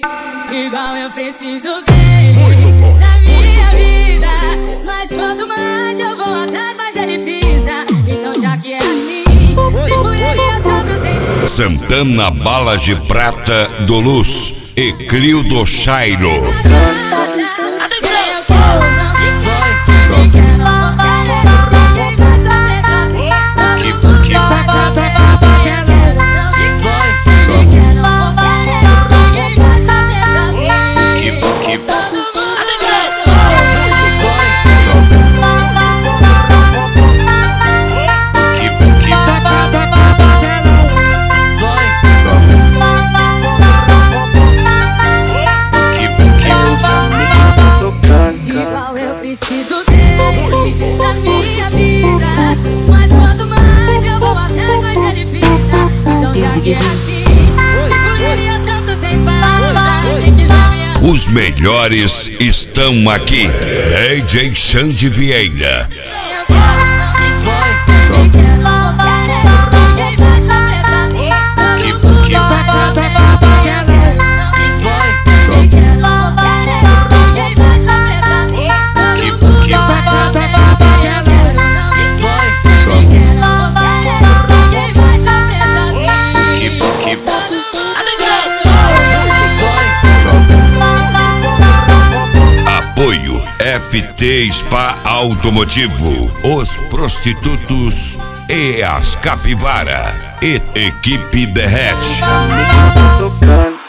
Igual eu preciso dele na minha vida, mas quanto mais eu vou atrás, mais ele pisa. Então já que é assim, se por ele eu sobro sempre. Santana Balas de Prata do Luz e Clio Chairo. Preciso dele na minha vida, mas quanto mais eu vou atrás, mais ele pisa. Então já que é assim, segure as tantas sem pausa. Quem quiser me... Os melhores estão aqui. DJ Xande Vieira. Apoio FT Spa Automotivo, Os Prostitutos e as Capivara e Equipe Derrete.